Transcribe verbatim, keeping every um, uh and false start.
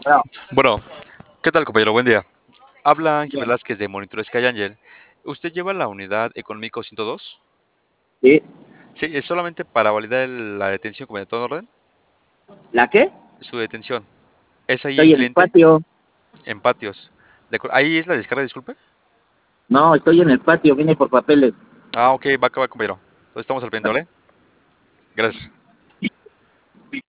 Bueno, Bueno, ¿qué tal, compañero? Buen día. Habla Ángel bien, Velázquez de Monitor Sky Angel. ¿Usted lleva la unidad económico ciento dos? sí. Sí, es solamente para validar el- la detención, como de todo orden. ¿La qué? Su detención. ¿Es ahí en Estoy en el cliente? patio. En patios. De acuerdo. ¿Ahí es la descarga, disculpe? No, estoy en el patio, vine por papeles. Ah, ok, va a acabar, compañero. Entonces estamos al pendiente, ¿vale? Gracias.